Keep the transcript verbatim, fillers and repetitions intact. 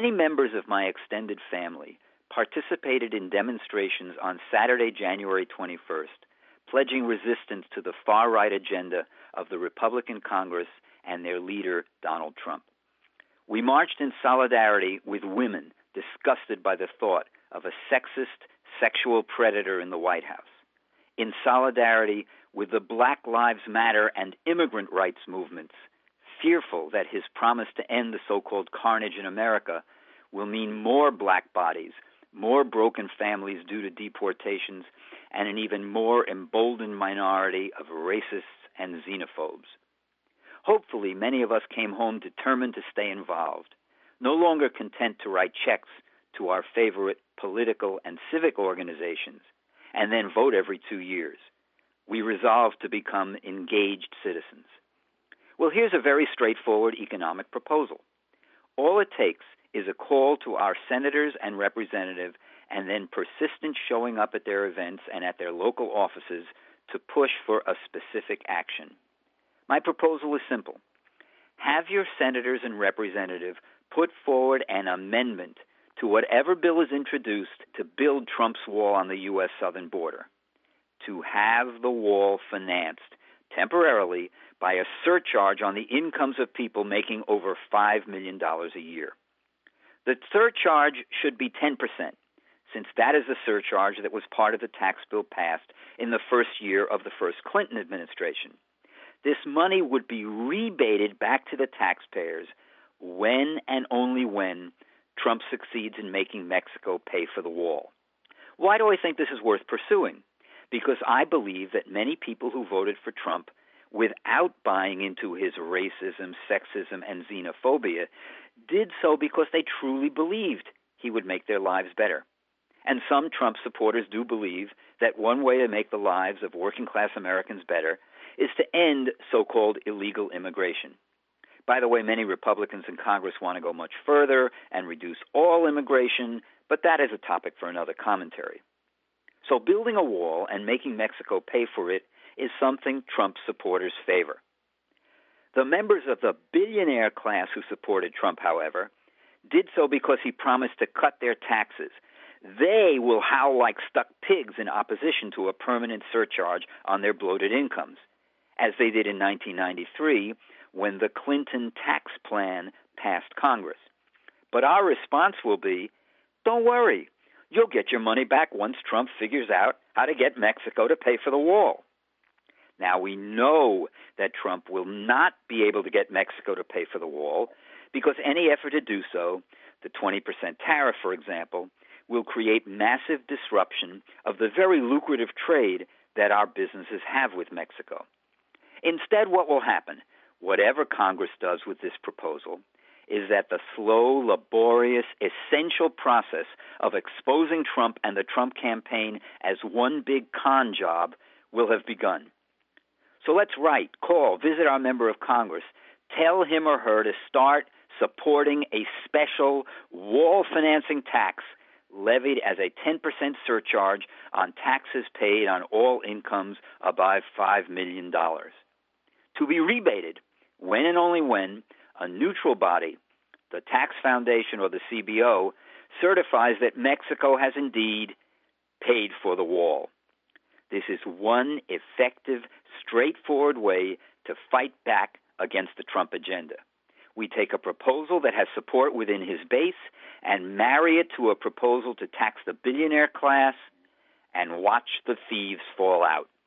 Many members of my extended family participated in demonstrations on Saturday, January twenty-first, pledging resistance to the far-right agenda of the Republican Congress and their leader, Donald Trump. We marched in solidarity with women disgusted by the thought of a sexist, sexual predator in the White House, in solidarity with the Black Lives Matter and immigrant rights movements, fearful that his promise to end the so-called carnage in America will mean more black bodies, more broken families due to deportations, and an even more emboldened minority of racists and xenophobes. Hopefully, many of us came home determined to stay involved, no longer content to write checks to our favorite political and civic organizations and then vote every two years. We resolved to become engaged citizens. Well, here's a very straightforward economic proposal. All it takes is a call to our senators and representatives and then persistent showing up at their events and at their local offices to push for a specific action. My proposal is simple. Have your senators and representatives put forward an amendment to whatever bill is introduced to build Trump's wall on the U S southern border, to have the wall financed temporarily by a surcharge on the incomes of people making over five million dollars a year. The surcharge should be ten percent, since that is the surcharge that was part of the tax bill passed in the first year of the first Clinton administration. This money would be rebated back to the taxpayers when and only when Trump succeeds in making Mexico pay for the wall. Why do I think this is worth pursuing? Because I believe that many people who voted for Trump without buying into his racism, sexism, and xenophobia did so because they truly believed he would make their lives better. And some Trump supporters do believe that one way to make the lives of working-class Americans better is to end so-called illegal immigration. By the way, many Republicans in Congress want to go much further and reduce all immigration, but that is a topic for another commentary. So building a wall and making Mexico pay for it is something Trump supporters favor. The members of the billionaire class who supported Trump, however, did so because he promised to cut their taxes. They will howl like stuck pigs in opposition to a permanent surcharge on their bloated incomes, as they did in nineteen ninety-three when the Clinton tax plan passed Congress. But our response will be, don't worry, you'll get your money back once Trump figures out how to get Mexico to pay for the wall. Now, we know that Trump will not be able to get Mexico to pay for the wall because any effort to do so, the twenty percent tariff, for example, will create massive disruption of the very lucrative trade that our businesses have with Mexico. Instead, what will happen, whatever Congress does with this proposal, is that the slow, laborious, essential process of exposing Trump and the Trump campaign as one big con job will have begun. So let's write, call, visit our member of Congress, tell him or her to start supporting a special wall financing tax levied as a ten percent surcharge on taxes paid on all incomes above five million dollars. To be rebated when and only when a neutral body, the Tax Foundation or the C B O, certifies that Mexico has indeed paid for the wall. This is one effective, straightforward way to fight back against the Trump agenda. We take a proposal that has support within his base and marry it to a proposal to tax the billionaire class and watch the thieves fall out.